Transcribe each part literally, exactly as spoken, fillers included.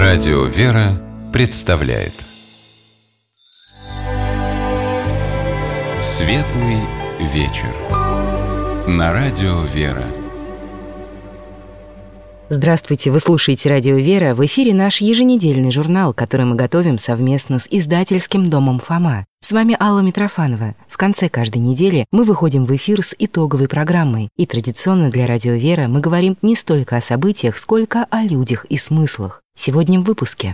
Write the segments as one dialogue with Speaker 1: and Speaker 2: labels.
Speaker 1: Радио «Вера» представляет Светлый вечер на Радио «Вера».
Speaker 2: Здравствуйте, вы слушаете Радио «Вера». В эфире наш еженедельный журнал, который мы готовим совместно с издательским домом «Фома». С вами Алла Митрофанова. В конце каждой недели мы выходим в эфир с итоговой программой. И традиционно для Радио «Вера» мы говорим не столько о событиях, сколько о людях и смыслах. Сегодня в выпуске.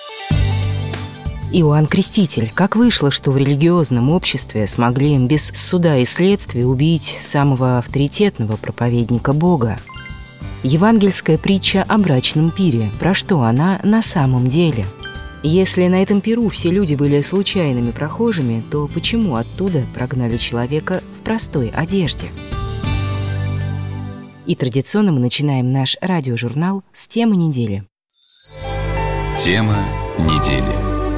Speaker 2: Иоанн Креститель. Как вышло, что в религиозном обществе смогли без суда и следствия убить самого авторитетного проповедника Бога? Евангельская притча о брачном пире. Про что она на самом деле? Если на этом пиру все люди были случайными прохожими, то почему оттуда прогнали человека в простой одежде? И традиционно мы начинаем наш радиожурнал с темы недели.
Speaker 1: Тема недели.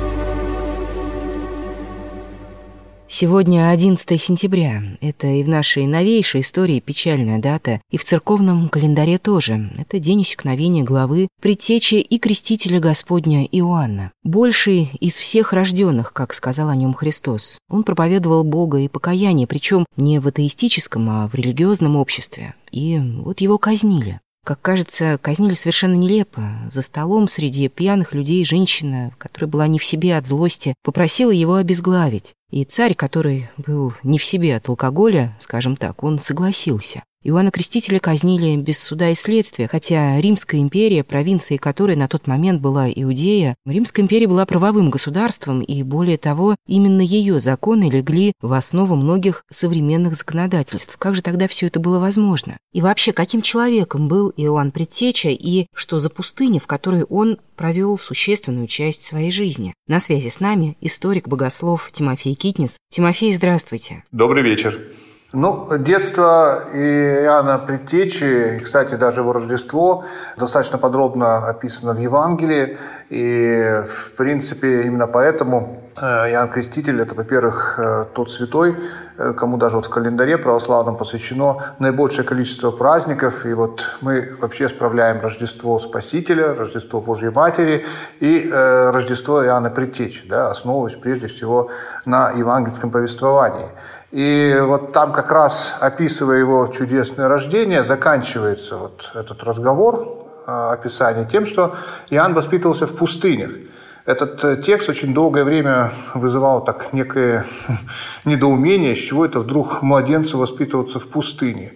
Speaker 2: Сегодня одиннадцатое сентября. Это и в нашей новейшей истории печальная дата, и в церковном календаре тоже. Это день усекновения главы, предтечи и крестителя Господня Иоанна. Больший из всех рожденных, как сказал о нем Христос. Он проповедовал Бога и покаяние, причем не в атеистическом, а в религиозном обществе. И вот его казнили. Как кажется, казнили совершенно нелепо. За столом среди пьяных людей женщина, которая была не в себе от злости, попросила его обезглавить. И царь, который был не в себе от алкоголя, скажем так, он согласился. Иоанна Крестителя казнили без суда и следствия, хотя Римская империя, провинцией которой на тот момент была Иудея, Римская империя была правовым государством, и более того, именно ее законы легли в основу многих современных законодательств. Как же тогда все это было возможно? И вообще, каким человеком был Иоанн Предтеча, и что за пустыня, в которой он провел существенную часть своей жизни? На связи с нами историк-богослов Тимофей Китнис. Тимофей, здравствуйте.
Speaker 3: Добрый вечер. Ну, детство Иоанна Предтечи, кстати, даже его Рождество, достаточно подробно описано в Евангелии. И, в принципе, именно поэтому Иоанн Креститель – это, во-первых, тот святой, кому даже вот в календаре православном посвящено наибольшее количество праздников. И вот мы вообще справляем Рождество Спасителя, Рождество Божьей Матери и э, Рождество Иоанна Предтечи, да, основываясь прежде всего на евангельском повествовании. И вот там как раз, описывая его чудесное рождение, заканчивается вот этот разговор, описание тем, что Иоанн воспитывался в пустынях. Этот текст очень долгое время вызывал так некое недоумение, с чего это вдруг младенцу воспитываться в пустыне.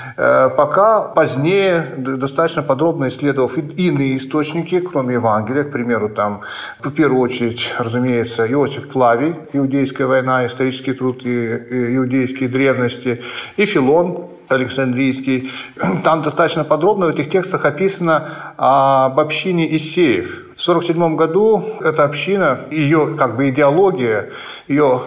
Speaker 3: Пока позднее, достаточно подробно исследовав иные источники, кроме Евангелия, к примеру, там, в первую очередь, разумеется, Иосиф Флавий, «Иудейская война», исторический труд и иудейские древности, и Филон Александрийский. Там достаточно подробно в этих текстах описано об общине Иссеев. В сорок седьмом году эта община, ее как бы идеология, ее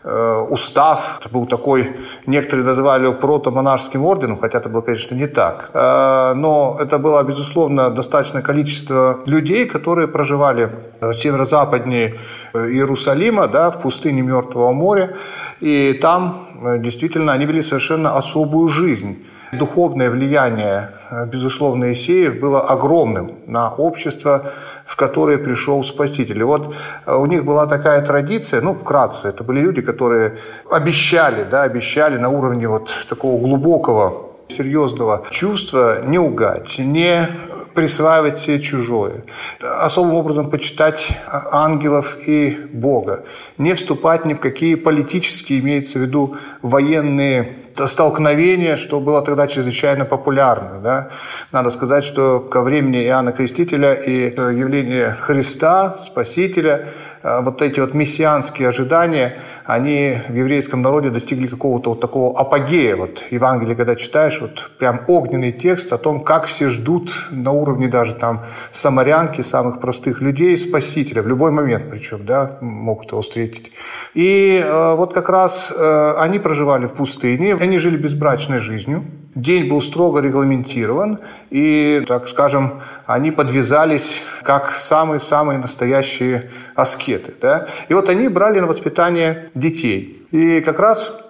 Speaker 3: устав, это был такой, некоторые называли его протомонашеским орденом, хотя это было, конечно, не так. Но это было, безусловно, достаточное количество людей, которые проживали северо-западнее Иерусалима, да, в пустыне Мертвого моря, и там действительно они вели совершенно особую жизнь. Духовное влияние, безусловно, Иссеев было огромным на общество, в которое пришел Спаситель. И вот у них была такая традиция, ну, вкратце, это были люди, которые обещали, да, обещали на уровне вот такого глубокого, серьезного чувства не лгать, не присваивать себе чужое, особым образом почитать ангелов и Бога, не вступать ни в какие политические, имеется в виду военные столкновения, что было тогда чрезвычайно популярно. Да? Надо сказать, что ко времени Иоанна Крестителя и явления Христа, Спасителя, вот эти вот мессианские ожидания, они в еврейском народе достигли какого-то вот такого апогея. Вот Евангелие, когда читаешь, вот прям огненный текст о том, как все ждут на уровне даже там самарянки, самых простых людей, Спасителя, в любой момент причем, да, могут его встретить. И э, вот как раз э, они проживали в пустыне, они жили безбрачной жизнью. День был строго регламентирован, и, так скажем, они подвязались как самые-самые настоящие аскеты. Да? И вот они брали на воспитание детей. И как раз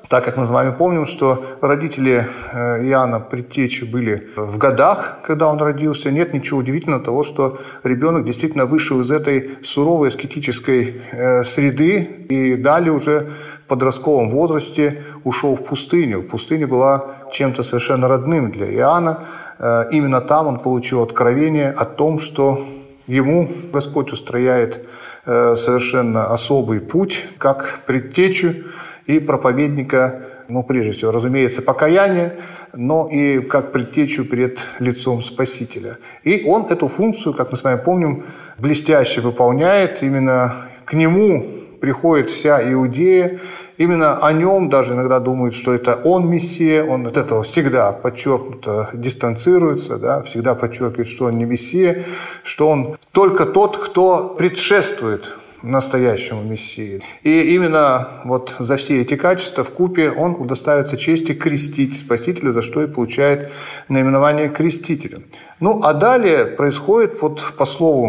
Speaker 3: так как мы с вами помним, что родители Иоанна Предтечи были в годах, когда он родился, нет ничего удивительного того, что ребенок действительно вышел из этой суровой аскетической среды и далее уже в подростковом возрасте ушел в пустыню. Пустыня была чем-то совершенно родным для Иоанна. Именно там он получил откровение о том, что ему Господь устрояет совершенно особый путь, как предтечу и проповедника, ну, прежде всего, разумеется, покаяния, но и как предтечу перед лицом Спасителя. И он эту функцию, как мы с вами помним, блестяще выполняет. Именно к нему приходит вся Иудея. Именно о нем даже иногда думают, что это он Мессия. Он от этого всегда подчеркнуто дистанцируется, да, всегда подчеркивает, что он не Мессия, что он только тот, кто предшествует настоящему Мессии. И именно вот за все эти качества вкупе он удостаивается чести крестить Спасителя, за что и получает наименование крестителя. Ну, а далее происходит, вот по слову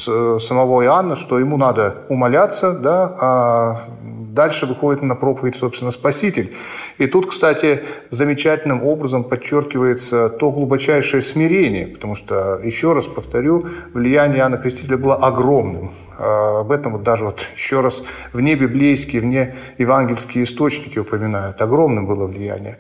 Speaker 3: самого Иоанна, что ему надо умоляться, да, а дальше выходит на проповедь, собственно, Спаситель. И тут, кстати, замечательным образом подчеркивается то глубочайшее смирение, потому что, еще раз повторю, влияние Иоанна Крестителя было огромным. Об этом вот даже вот еще раз вне библейские, вне евангельские источники упоминают. Огромным было влияние.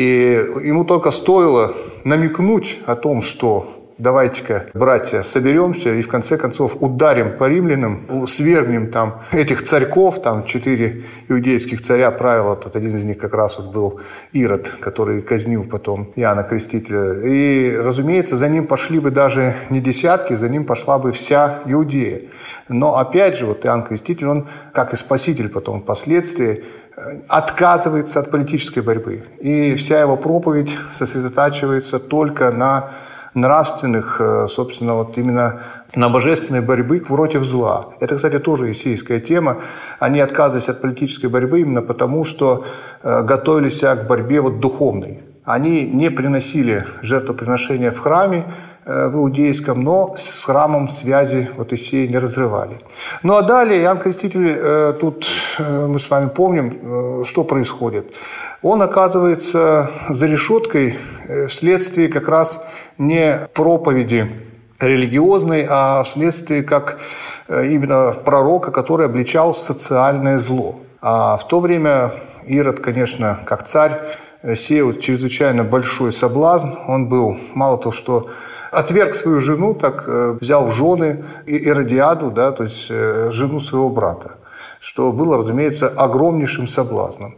Speaker 3: И ему только стоило намекнуть о том, что давайте-ка, братья, соберемся и в конце концов ударим по римлянам, свергнем там этих царьков, там четыре иудейских царя правил, вот один из них как раз вот был Ирод, который казнил потом Иоанна Крестителя. И, разумеется, за ним пошли бы даже не десятки, за ним пошла бы вся Иудея. Но опять же, вот Иоанн Креститель, он, как и Спаситель потом впоследствии, отказывается от политической борьбы. И вся его проповедь сосредотачивается только на нравственных, собственно, вот именно на божественной борьбе против зла. Это, кстати, тоже есейская тема. Они отказывались от политической борьбы именно потому, что готовились к борьбе вот духовной. Они не приносили жертвоприношения в храме в иудейском, но с храмом связи вот Иисея не разрывали. Ну а далее Иоанн Креститель, тут мы с вами помним, что происходит. Он оказывается за решеткой вследствие как раз не проповеди религиозной, а вследствие как именно пророка, который обличал социальное зло. А в то время Ирод, конечно, как царь, сеял чрезвычайно большой соблазн. Он был, мало того, что отверг свою жену, так взял в жены Иродиаду, да, то есть жену своего брата, что было, разумеется, огромнейшим соблазном.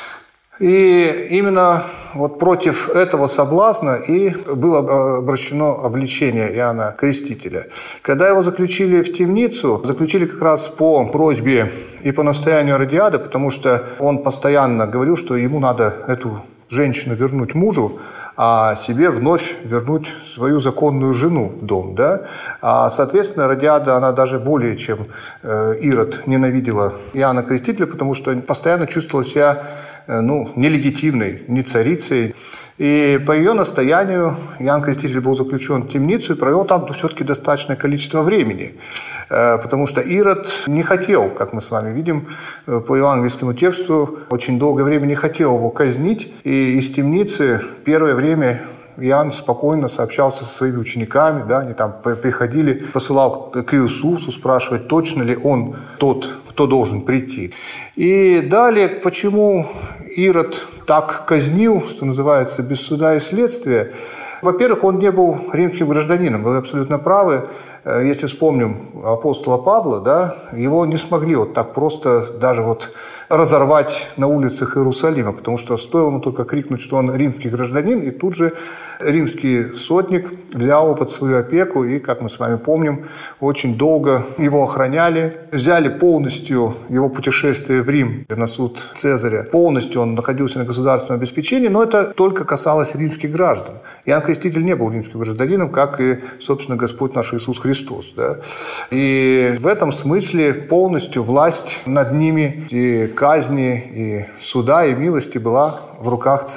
Speaker 3: И именно вот против этого соблазна и было обращено обличение Иоанна Крестителя. Когда его заключили в темницу, заключили как раз по просьбе и по настоянию Иродиады, потому что он постоянно говорил, что ему надо эту женщину вернуть мужу, а себе вновь вернуть свою законную жену в дом. Да? А, соответственно, Иродиада, она даже более чем Ирод ненавидела Иоанна Крестителя, потому что постоянно чувствовала себя ну, нелегитимной, не царицей. И по ее настоянию Иоанн Креститель был заключен в темницу и провел там все-таки достаточное количество времени. Потому что Ирод не хотел, как мы с вами видим по евангельскому тексту, очень долгое время не хотел его казнить. И из темницы первое время Иоанн спокойно сообщался со своими учениками, да, они там приходили, посылал к Иисусу спрашивать, точно ли он тот, кто должен прийти. И далее, почему Ирод так казнил, что называется, без суда и следствия? Во-первых, он не был римским гражданином, вы абсолютно правы. Если вспомним апостола Павла, да, его не смогли вот так просто даже вот разорвать на улицах Иерусалима, потому что стоило ему только крикнуть, что он римский гражданин, и тут же римский сотник взял его под свою опеку, и, как мы с вами помним, очень долго его охраняли, взяли полностью его путешествие в Рим на суд Цезаря, полностью он находился на государственном обеспечении, но это только касалось римских граждан. Иоанн Креститель не был римским гражданином, как и, собственно, Господь наш Иисус Христос. Да? И в этом смысле полностью власть над ними, и казни, и суда, и милости была в руках царя.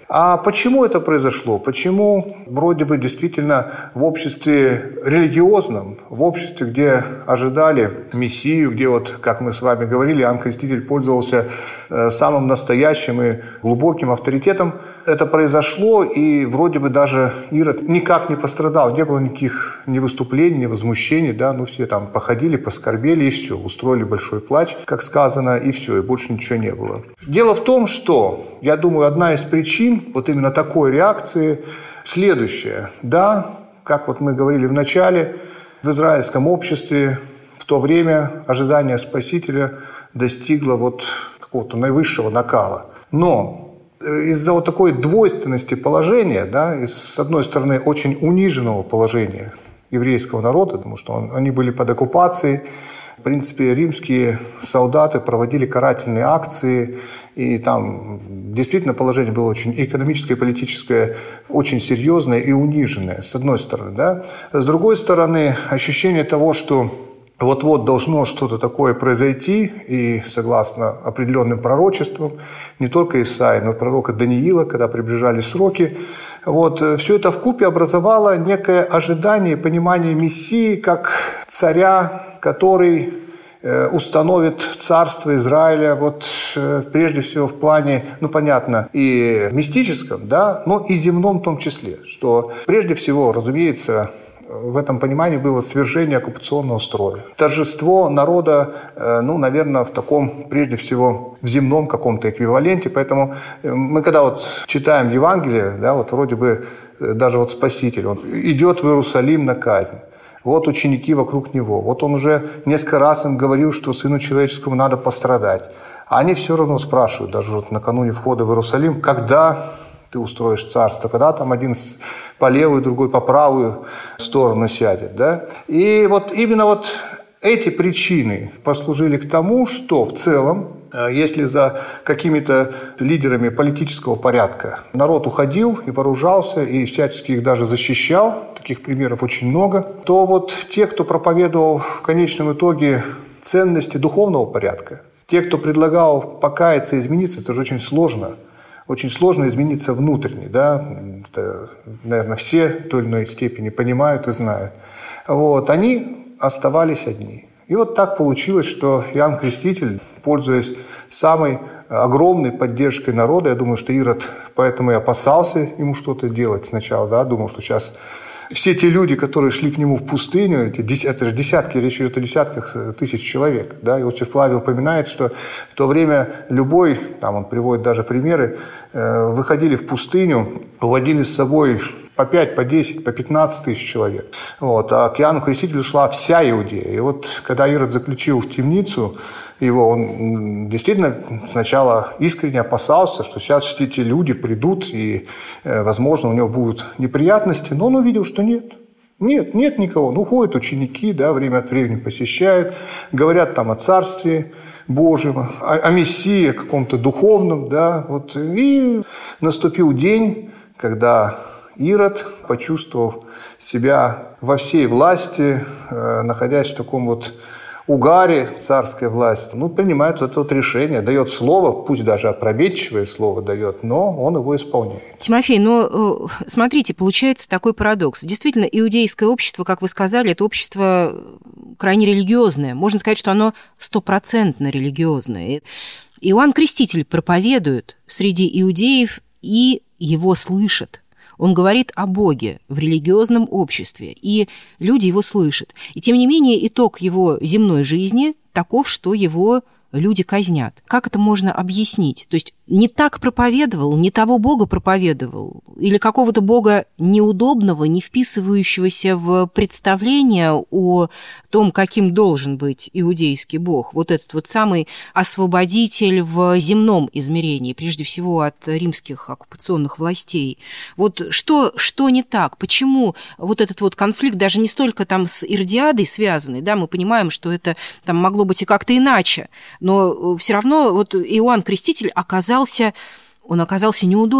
Speaker 3: А почему это произошло? Почему вроде бы действительно в обществе религиозном, в обществе, где ожидали Мессию, где вот, как мы с вами говорили, Иоанн Креститель пользовался самым настоящим и глубоким авторитетом, это произошло, и вроде бы даже Ирод никак не пострадал, не было никаких ни выступлений, ни возмущений, да, ну все там походили, поскорбели и все, устроили большой плач, как сказано, и все, и больше ничего не было. Дело в том, что, я думаю, одна из причин вот именно такой реакции следующая. Да, как вот мы говорили в начале, в израильском обществе в то время ожидание Спасителя достигло вот какого-то наивысшего накала. Но из-за вот такой двойственности положения, да, из, с одной стороны, очень униженного положения еврейского народа, потому что он, они были под оккупацией, в принципе, римские солдаты проводили карательные акции, и там действительно положение было очень экономическое и политическое, очень серьезное и униженное, с одной стороны. Да. С другой стороны, ощущение того, что вот-вот должно что-то такое произойти, и согласно определенным пророчествам, не только Исаии, но и пророка Даниила, когда приближались сроки, вот, все это вкупе образовало некое ожидание, понимание Мессии как царя, который установит царство Израиля, вот, прежде всего в плане, ну, понятно, и мистическом, да, но и земном в том числе, что прежде всего, разумеется, в этом понимании было свержение оккупационного строя. Торжество народа, ну, наверное, в таком, прежде всего, в земном каком-то эквиваленте. Поэтому мы, когда вот читаем Евангелие, да, вот вроде бы даже вот Спаситель, он идет в Иерусалим на казнь. Вот ученики вокруг него. Вот он уже несколько раз им говорил, что Сыну Человеческому надо пострадать. А они все равно спрашивают, даже вот накануне входа в Иерусалим, когда ты устроишь царство, когда там один по левую, другой по правую сторону сядет. Да? И вот именно вот эти причины послужили к тому, что в целом, если за какими-то лидерами политического порядка народ уходил и вооружался, и всячески их даже защищал, таких примеров очень много, то вот те, кто проповедовал в конечном итоге ценности духовного порядка, те, кто предлагал покаяться и измениться, это же очень сложно. Очень сложно измениться внутренне, да, это, наверное, все в той или иной степени понимают и знают. Вот, они оставались одни. И вот так получилось, что Иоанн Креститель, пользуясь самой огромной поддержкой народа, я думаю, что Ирод поэтому и опасался ему что-то делать сначала, да, думал, что сейчас все те люди, которые шли к нему в пустыню, эти, это же десятки, речь идет о десятках тысяч человек. Да? Иосиф Флавий упоминает, что в то время любой, там он приводит даже примеры, выходили в пустыню, уводили с собой по пять, по десять, по пятнадцать тысяч человек. Вот. А к Иоанну Крестителю шла вся Иудея. И вот когда Ирод заключил в темницу его, он действительно сначала искренне опасался, что сейчас все эти люди придут, и, возможно, у него будут неприятности, но он увидел, что нет. Нет, нет никого. Ну, ходят ученики, да, время от времени посещают, говорят там о Царстве Божьем, о, о Мессии, о каком-то духовном, да, вот. И наступил день, когда Ирод, почувствовав себя во всей власти, находясь в таком вот угаре царской власти, ну, принимает вот это вот решение, дает слово, пусть даже опрометчивое слово дает, но он его исполняет.
Speaker 2: Тимофей, ну, смотрите, получается такой парадокс. Действительно, иудейское общество, как вы сказали, это общество крайне религиозное. Можно сказать, что оно стопроцентно религиозное. Иоанн Креститель проповедует среди иудеев, и его слышат. Он говорит о Боге в религиозном обществе, и люди его слышат. И тем не менее итог его земной жизни таков, что его люди казнят. Как это можно объяснить? То есть не так проповедовал, не того Бога проповедовал, или какого-то Бога неудобного, не вписывающегося в представление о том, каким должен быть иудейский Бог. Вот этот вот самый освободитель в земном измерении, прежде всего от римских оккупационных властей. Вот что, что не так? Почему вот этот вот конфликт даже не столько там с Иродиадой связанный, да, мы понимаем, что это там могло быть и как-то иначе, но все равно вот Иоанн Креститель оказался, он оказался неудобен.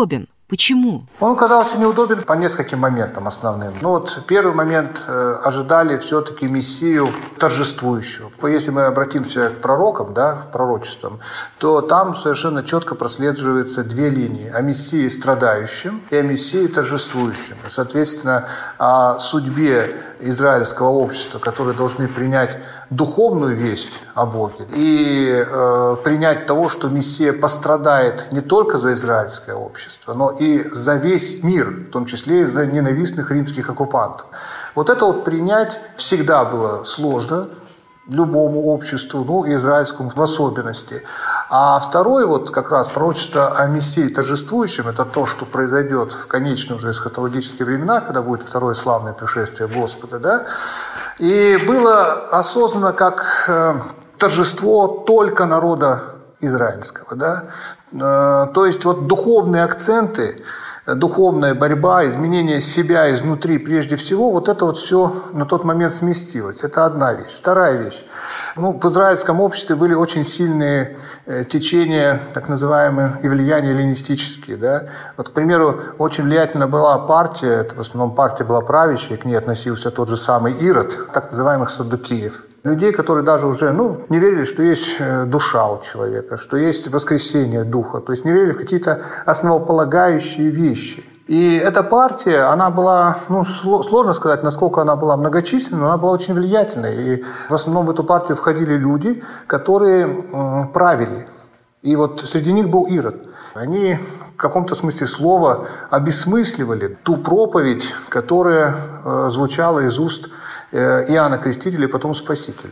Speaker 2: Почему?
Speaker 3: Он оказался неудобен по нескольким моментам основным. Ну вот первый момент э, ожидали все-таки Мессию торжествующего. Если мы обратимся к пророкам, да, к пророчествам, то там совершенно четко прослеживаются две линии: о Мессии страдающем и о Мессии торжествующем. Соответственно, о судьбе израильского общества, которые должны принять духовную весть о Боге и э, принять того, что Мессия пострадает не только за израильское общество, но и за весь мир, в том числе и за ненавистных римских оккупантов. Вот это вот принять всегда было сложно любому обществу, ну и израильскому в особенности. А второй вот как раз пророчество о Мессии торжествующем, это то, что произойдет в конечном же эсхатологические времена, когда будет второе славное пришествие Господа, да, и было осознано как э, торжество только народа израильского, да, э, то есть вот духовные акценты, духовная борьба, изменение себя изнутри прежде всего, вот это вот все на тот момент сместилось. Это одна вещь. Вторая вещь. Ну, в израильском обществе были очень сильные э, течения, так называемые, и влияния эллинистические. Да? Вот, к примеру, очень влиятельна была партия, это в основном партия была правящая, к ней относился тот же самый Ирод, так называемых саддукеев. Людей, которые даже уже ну, не верили, что есть душа у человека, что есть воскресение духа, то есть не верили в какие-то основополагающие вещи. И эта партия, она была, ну, сложно сказать, насколько она была многочисленной, но она была очень влиятельной. И в основном в эту партию входили люди, которые э, правили. И вот среди них был Ирод. Они в каком-то смысле слова обесмысливали ту проповедь, которая э, звучала из уст Иоанна Крестителя и потом Спасителя.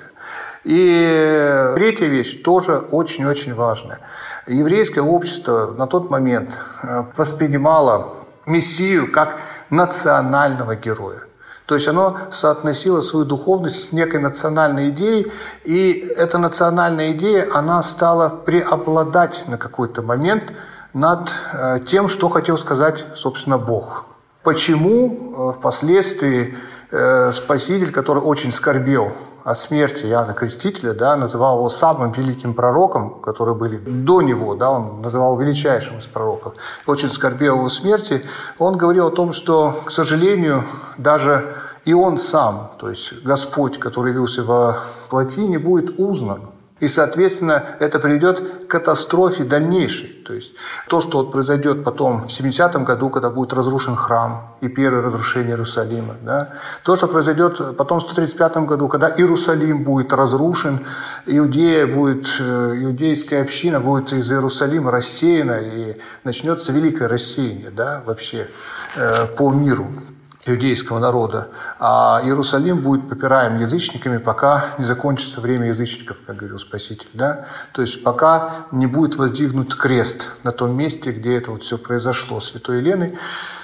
Speaker 3: И третья вещь тоже очень-очень важная. Еврейское общество на тот момент воспринимало Мессию как национального героя. То есть оно соотносило свою духовность с некой национальной идеей, и эта национальная идея, она стала преобладать на какой-то момент над тем, что хотел сказать, собственно, Бог. Почему впоследствии Спаситель, который очень скорбел о смерти Иоанна Крестителя, да, называл его самым великим пророком, которые были до него, да, он называл величайшим из пророков, очень скорбел о его смерти, он говорил о том, что, к сожалению, даже и он сам, то есть Господь, который явился во плоти, не будет узнан. И, соответственно, это приведет к катастрофе дальнейшей. То есть то, что вот произойдет потом в семидесятом году, когда будет разрушен храм и первое разрушение Иерусалима. Да? То, что произойдет потом в сто тридцать пятом году, когда Иерусалим будет разрушен, Иудея будет, иудейская община будет из Иерусалима рассеяна, и начнется великое рассеяние, да, вообще э, по миру иудейского народа, а Иерусалим будет попираем язычниками, пока не закончится время язычников, как говорил Спаситель. Да? То есть пока не будет воздвигнут крест на том месте, где это вот все произошло, святой Еленой.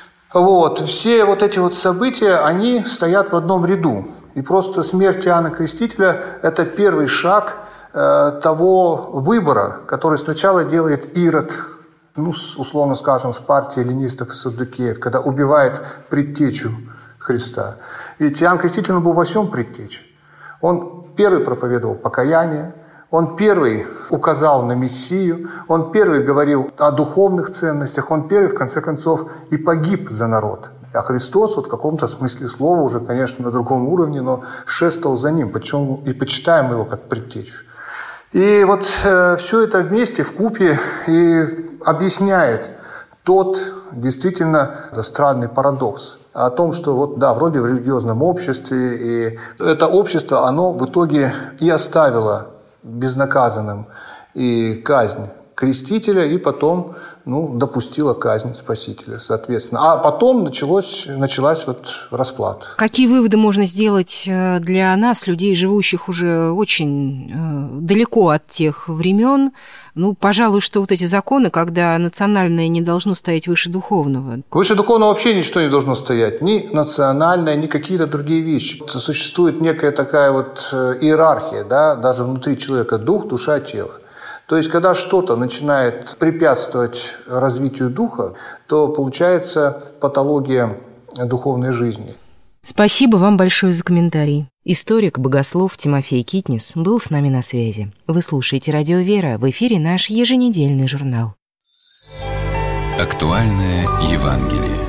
Speaker 3: Вот. Все вот эти вот события, они стоят в одном ряду. И просто смерть Иоанна Крестителя – это первый шаг э, того выбора, который сначала делает Ирод, ну, условно скажем, с партии эллинистов и саддукеев, когда убивает предтечу Христа. Ведь Иоанн Креститель был во всем предтечей. Он первый проповедовал покаяние, он первый указал на Мессию, он первый говорил о духовных ценностях, он первый, в конце концов, и погиб за народ. А Христос, вот в каком-то смысле слова, уже, конечно, на другом уровне, но шествовал за ним, причем и почитаем его как предтечу. И вот э, все это вместе, вкупе, и объясняет тот действительно странный парадокс о том, что вот, да, вроде в религиозном обществе, и это общество, оно в итоге и оставило безнаказанным и казнь Крестителя, и потом ну, допустила казнь Спасителя, соответственно. А потом началось, началась вот расплата.
Speaker 2: Какие выводы можно сделать для нас, людей, живущих уже очень э, далеко от тех времен? Ну, пожалуй, что вот эти законы, когда национальное не должно стоять выше духовного.
Speaker 3: Выше духовного вообще ничто не должно стоять. Ни национальное, ни какие-то другие вещи. Существует некая такая вот иерархия, да, даже внутри человека: дух, душа, тело. То есть, когда что-то начинает препятствовать развитию духа, то получается патология духовной жизни.
Speaker 2: Спасибо вам большое за комментарий. Историк, богослов Тимофей Китнис был с нами на связи. Вы слушаете «Радио Вера», в эфире наш еженедельный журнал.
Speaker 1: Актуальное Евангелие.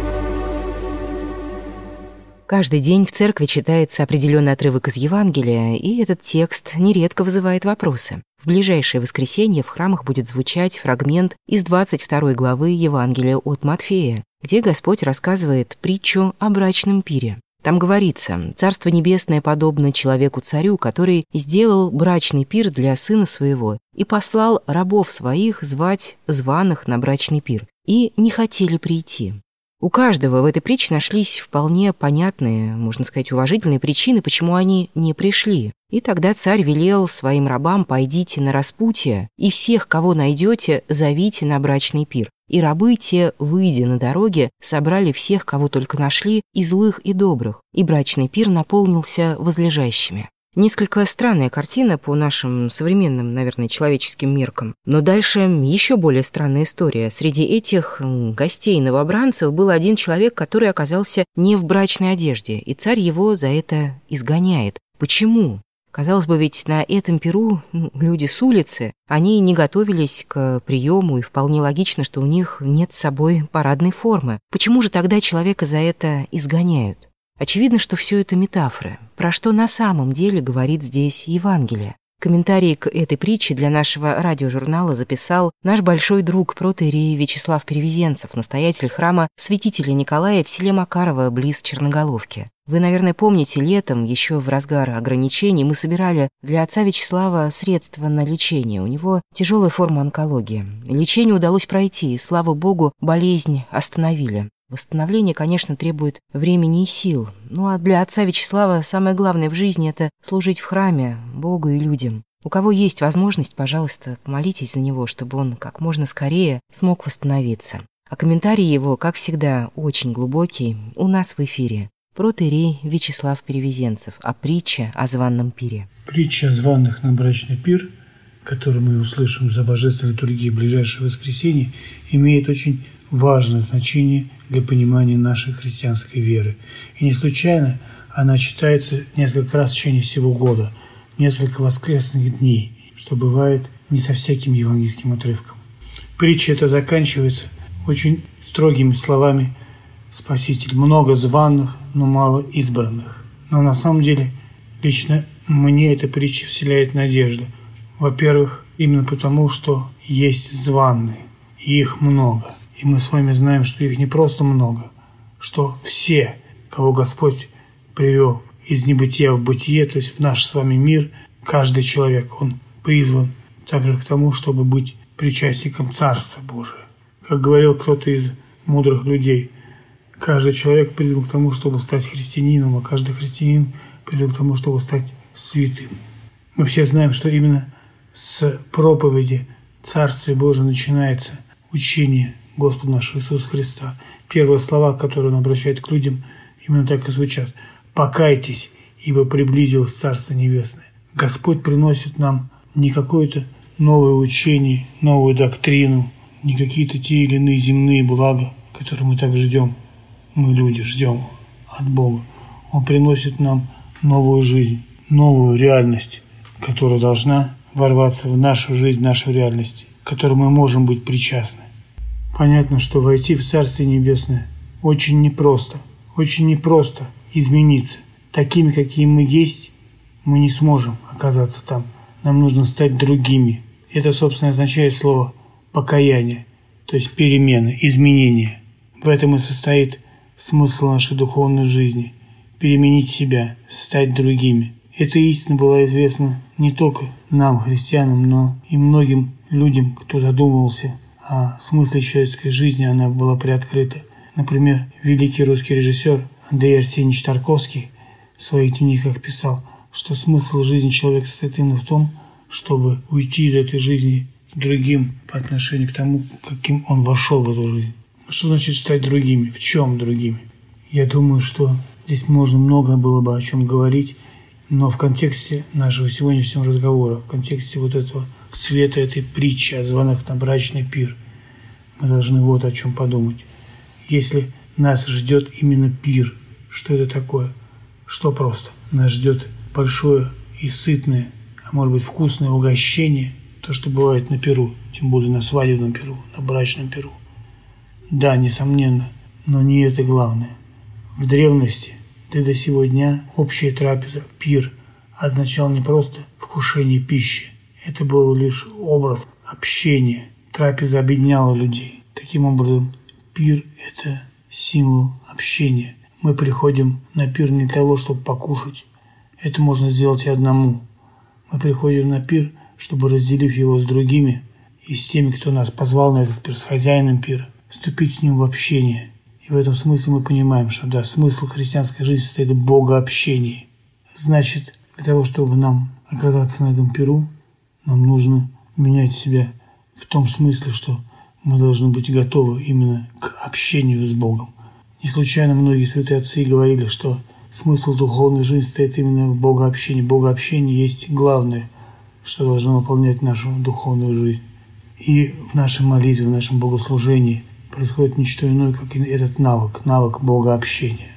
Speaker 2: Каждый день в церкви читается определенный отрывок из Евангелия, и этот текст нередко вызывает вопросы. В ближайшее воскресенье в храмах будет звучать фрагмент из двадцать второй главы Евангелия от Матфея, где Господь рассказывает притчу о брачном пире. Там говорится: «Царство небесное подобно человеку-царю, который сделал брачный пир для сына своего и послал рабов своих звать званых на брачный пир, и не хотели прийти». У каждого в этой притче нашлись вполне понятные, можно сказать, уважительные причины, почему они не пришли. И тогда царь велел своим рабам: «Пойдите на распутье, и всех, кого найдете, зовите на брачный пир». И рабы те, выйдя на дороге, собрали всех, кого только нашли, и злых, и добрых, и брачный пир наполнился возлежащими. Несколько странная картина по нашим современным, наверное, человеческим меркам. Но дальше еще более странная история. Среди этих гостей-новобранцев был один человек, который оказался не в брачной одежде, и царь его за это изгоняет. Почему? Казалось бы, ведь на этом пиру люди с улицы, они не готовились к приему, и вполне логично, что у них нет с собой парадной формы. Почему же тогда человека за это изгоняют? Очевидно, что все это метафоры. Про что на самом деле говорит здесь Евангелие? Комментарий к этой притче для нашего радиожурнала записал наш большой друг протоиерей Вячеслав Перевезенцев, настоятель храма Святителя Николая в селе Макарово, близ Черноголовки. Вы, наверное, помните, летом, еще в разгар ограничений, мы собирали для отца Вячеслава средства на лечение. У него тяжелая форма онкологии. Лечение удалось пройти, и, слава богу, болезнь остановили. Восстановление, конечно, требует времени и сил. Ну а для отца Вячеслава самое главное в жизни – это служить в храме, Богу и людям. У кого есть возможность, пожалуйста, помолитесь за него, чтобы он как можно скорее смог восстановиться. А комментарий его, как всегда, очень глубокий, у нас в эфире. Протоиерей Вячеслав Перевезенцев о притче о званном пире.
Speaker 4: Притча о званых на брачный пир, которую мы услышим за божественной литургией в ближайшее воскресенье, имеет очень важное значение для понимания нашей христианской веры. И не случайно она читается несколько раз в течение всего года, несколько воскресных дней, что бывает не со всяким евангельским отрывком. Притча эта заканчивается очень строгими словами Спаситель: «Много званых, но мало избранных». Но на самом деле лично мне эта притча вселяет надежду. Во-первых, именно потому, что есть званые, и их много. И мы с вами знаем, что их не просто много, что все, кого Господь привел из небытия в бытие, то есть в наш с вами мир, каждый человек, он призван также к тому, чтобы быть причастником Царства Божия. Как говорил кто-то из мудрых людей, каждый человек призван к тому, чтобы стать христианином, а каждый христианин призван к тому, чтобы стать святым. Мы все знаем, что именно с проповеди Царствия Божия начинается учение Господа нашего Иисуса Христа. Первые слова, которые Он обращает к людям, именно так и звучат: «Покайтесь, ибо приблизилось Царство Небесное». Господь приносит нам не какое-то новое учение, новую доктрину, не какие-то те или иные земные блага, которые мы так ждем, мы, люди, ждем от Бога. Он приносит нам новую жизнь, новую реальность, которая должна ворваться в нашу жизнь, в нашу реальность, к которой мы можем быть причастны. Понятно, что войти в Царствие Небесное очень непросто, очень непросто измениться. Такими, какие мы есть, мы не сможем оказаться там. Нам нужно стать другими. Это, собственно, означает слово «покаяние», то есть перемена, изменение. В этом и состоит смысл нашей духовной жизни – переменить себя, стать другими. Эта истина была известна не только нам, христианам, но и многим людям, кто задумывался о смысле человеческой жизни, она была приоткрыта. Например, великий русский режиссер Андрей Арсеньевич Тарковский в своих дневниках писал, что смысл жизни человека состоит именно в том, чтобы уйти из этой жизни другим по отношению к тому, каким он вошел в эту жизнь. Что значит стать другими? В чем другими? Я думаю, что здесь можно много было бы о чем говорить, но в контексте нашего сегодняшнего разговора, в контексте вот этого света этой притчи о званых на брачный пир, мы должны вот о чем подумать. Если нас ждет именно пир, что это такое? Что просто? Нас ждет большое и сытное, а может быть вкусное угощение, то, что бывает на пиру, тем более на свадебном пиру, на брачном пиру. Да, несомненно, но не это главное. В древности, да и до сего дня, общая трапеза, пир, означал не просто вкушение пищи. Это был лишь образ общения. Трапеза объединяла людей. Таким образом, пир – это символ общения. Мы приходим на пир не для того, чтобы покушать. Это можно сделать и одному. Мы приходим на пир, чтобы, разделив его с другими и с теми, кто нас позвал на этот пир, с хозяином пира, вступить с ним в общение. И в этом смысле мы понимаем, что да, смысл христианской жизни состоит в богообщении. Значит, для того, чтобы нам оказаться на этом пиру, нам нужно менять себя в том смысле, что мы должны быть готовы именно к общению с Богом. Не случайно многие святые отцы говорили, что смысл духовной жизни стоит именно в богообщении. Богообщение есть главное, что должно наполнять нашу духовную жизнь. И в нашей молитве, в нашем богослужении происходит ничто иное, как этот навык, навык богообщения.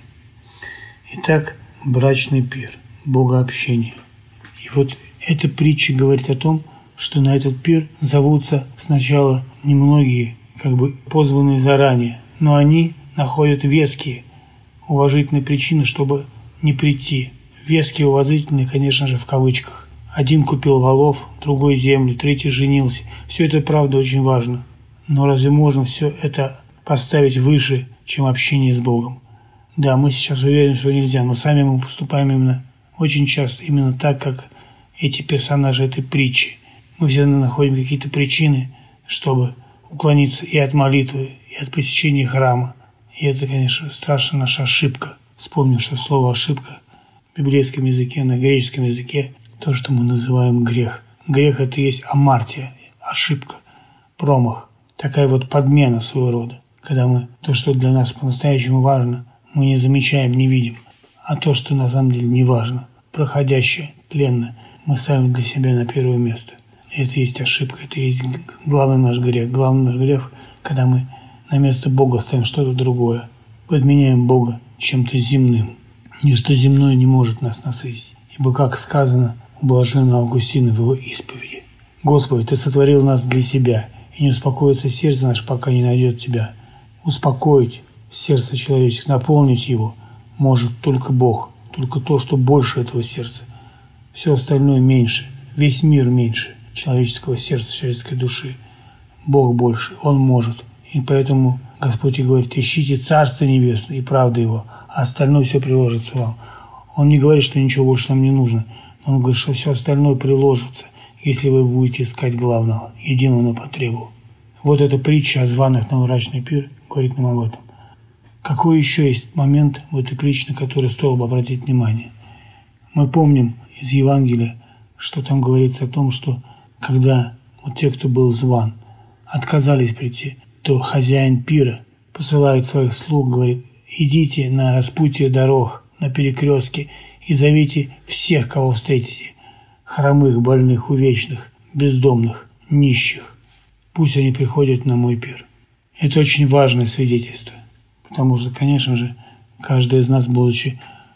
Speaker 4: Итак, брачный пир, богообщение. И вот эта притча говорит о том, что на этот пир зовутся сначала немногие, как бы позванные заранее, но они находят веские, уважительные причины, чтобы не прийти. Веские, уважительные, конечно же, в кавычках. Один купил волов, другой землю, третий женился. Все это, правда, очень важно. Но разве можно все это поставить выше, чем общение с Богом? Да, мы сейчас уверены, что нельзя, но сами мы поступаем именно очень часто, именно так, как эти персонажи этой притчи. Мы всегда находим какие-то причины, чтобы уклониться и от молитвы, и от посещения храма. И это, конечно, страшная наша ошибка. Вспомним, что слово «ошибка» в библейском языке, на греческом языке, то, что мы называем грех. Грех – это и есть амартия, ошибка, промах. Такая вот подмена своего рода, когда мы то, что для нас по-настоящему важно, мы не замечаем, не видим. А то, что на самом деле не важно, проходящее, тленное, мы ставим для себя на первое место. И это и есть ошибка, это и есть главный наш грех. Главный наш грех, когда мы на место Бога ставим что-то другое, подменяем Бога чем-то земным. Ничто земное не может нас насытить. Ибо, как сказано у блаженного Августина в его исповеди: «Господи, Ты сотворил нас для себя, и не успокоится сердце наше, пока не найдет Тебя». Успокоить сердце человеческое, наполнить его может только Бог, только то, что больше этого сердца. Все остальное меньше, весь мир меньше человеческого сердца, человеческой души. Бог больше, Он может. И поэтому Господь и говорит: ищите Царство Небесное и правду Его, а остальное все приложится вам. Он не говорит, что ничего больше нам не нужно, но Он говорит, что все остальное приложится, если вы будете искать главного, единого на потребу. Вот эта притча о званых на брачный пир говорит нам об этом. Какой еще есть момент в этой притче, на который стоило бы обратить внимание? Мы помним из Евангелия, что там говорится о том, что когда вот те, кто был зван, отказались прийти, то хозяин пира посылает своих слуг, говорит: идите на распутье дорог, на перекрестке и зовите всех, кого встретите, хромых, больных, увечных, бездомных, нищих. Пусть они приходят на мой пир. Это очень важное свидетельство, потому что, конечно же, каждый из нас, будучи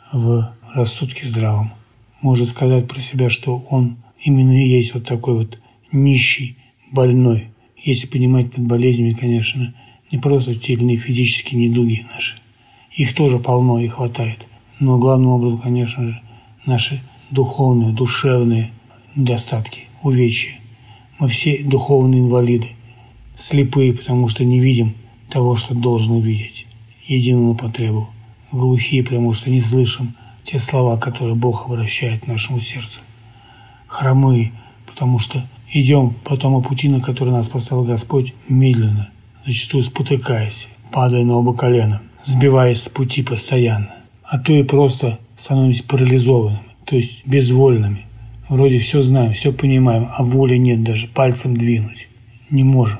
Speaker 4: в рассудке здравом, может сказать про себя, что он именно и есть вот такой вот нищий, больной. Если понимать под болезнями, конечно, не просто те или иные физические недуги наши. Их тоже полно и хватает. Но главным образом, конечно же, наши духовные, душевные недостатки, увечья. Мы все духовные инвалиды, слепые, потому что не видим того, что должен увидеть, едино на потребу, глухие, потому что не слышим те слова, которые Бог обращает к нашему сердцу, хромые, потому что идем по тому пути, на который нас поставил Господь, медленно, зачастую спотыкаясь, падая на оба колена, сбиваясь с пути постоянно, а то и просто становимся парализованными, то есть безвольными. Вроде все знаем, все понимаем, а воли нет даже пальцем двинуть. Не можем.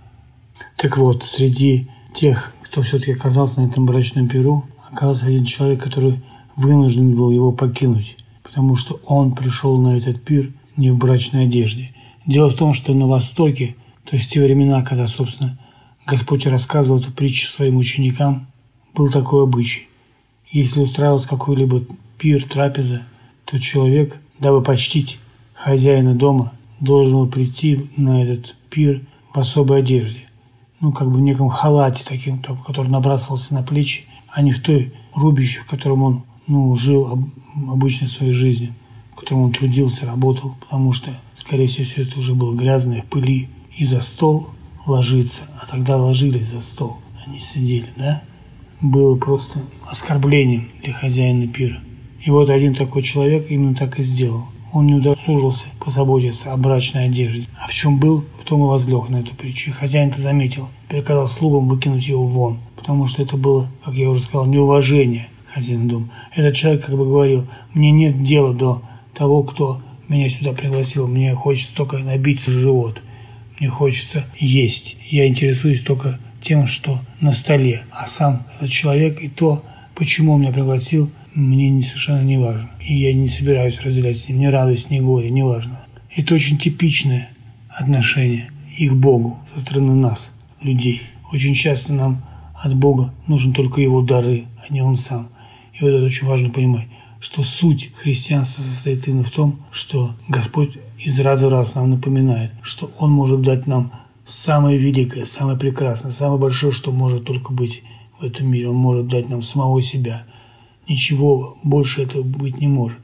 Speaker 4: Так вот, среди тех, кто все-таки оказался на этом брачном пиру, оказался один человек, который вынужден был его покинуть, потому что он пришел на этот пир не в брачной одежде. Дело в том, что на Востоке, то есть в те времена, когда, собственно, Господь рассказывал эту притчу своим ученикам, был такой обычай. Если устраивался какой-либо пир, трапеза, то человек, дабы почтить хозяина дома, должен был прийти на этот пир в особой одежде. ну, как бы в неком халате таким, который набрасывался на плечи, а не в той рубище, в котором он, ну, жил об, обычной своей жизнью, в котором он трудился, работал, потому что, скорее всего, все это уже было грязное, в пыли. И за стол ложиться, а тогда ложились за стол, они сидели, да, было просто оскорблением для хозяина пира. И вот один такой человек именно так и сделал. Он не удосужился позаботиться о брачной одежде. А в чем был, в том и возлег на эту притчу. И хозяин-то заметил, приказал слугам выкинуть его вон, потому что это было, как я уже сказал, неуважение хозяина дома. Этот человек как бы говорил: мне нет дела до того, кто меня сюда пригласил, мне хочется только набить живот, мне хочется есть, я интересуюсь только тем, что на столе, а сам этот человек и то, почему он меня пригласил, мне совершенно не важно. И я не собираюсь разделять с ним ни радость, ни горе, не важно. Это очень типичное отношение и к Богу со стороны нас, людей. Очень часто нам от Бога нужны только Его дары, а не Он сам. И вот это очень важно понимать, что суть христианства состоит именно в том, что Господь из раза в раз нам напоминает, что Он может дать нам самое великое, самое прекрасное, самое большое, что может только быть в этом мире. Он может дать нам самого себя. Ничего больше этого быть не может.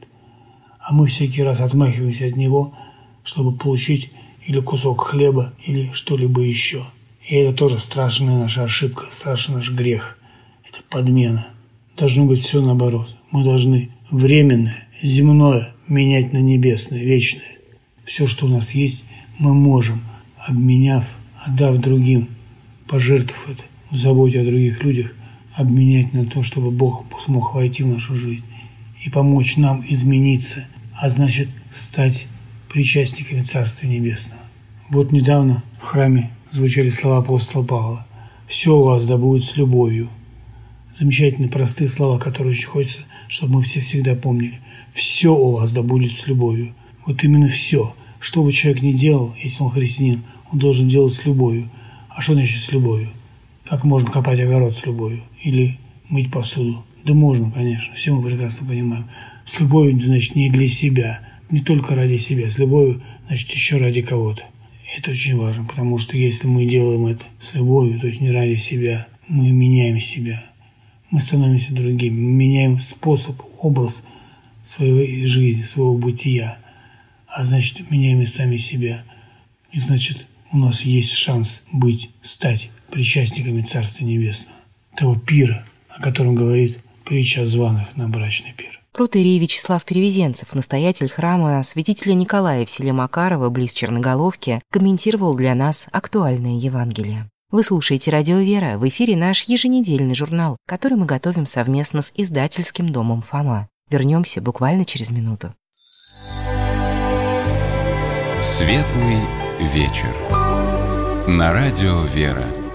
Speaker 4: А мы всякий раз отмахиваемся от Него, чтобы получить или кусок хлеба, или что-либо еще. И это тоже страшная наша ошибка, страшный наш грех. Это подмена. Должно быть все наоборот. Мы должны временное, земное менять на небесное, вечное. Все, что у нас есть, мы можем, обменяв, отдав другим, пожертвовав это, в заботе о других людях, обменять на то, чтобы Бог смог войти в нашу жизнь и помочь нам измениться, а значит стать причастниками Царствия Небесного. Вот недавно в храме звучали слова апостола Павла: «Все у вас да будет с любовью». Замечательные, простые слова, которые очень хочется, чтобы мы все всегда помнили. Все у вас да будет с любовью. Вот именно все. Что бы человек ни делал, если он христианин, он должен делать с любовью. А что значит с любовью? Как можно копать огород с любовью? Или мыть посуду? Да можно, конечно, все мы прекрасно понимаем. С любовью, значит, не для себя, не только ради себя. С любовью, значит, еще ради кого-то. Это очень важно, потому что если мы делаем это с любовью, то есть не ради себя, мы меняем себя. Мы становимся другими, мы меняем способ, образ своей жизни, своего бытия. А значит, меняем и сами себя. И значит, у нас есть шанс быть, стать причастниками Царства Небесного, того пира, о котором говорит притча о званых на брачный пир.
Speaker 2: Протоиерей Вячеслав Перевезенцев, настоятель храма святителя Николая в селе Макарово, близ Черноголовки, комментировал для нас актуальное Евангелие. Вы слушаете «Радио Вера», в эфире наш еженедельный журнал, который мы готовим совместно с издательским домом «Фома». Вернемся буквально через минуту.
Speaker 1: Светлый вечер. На радио «Вера».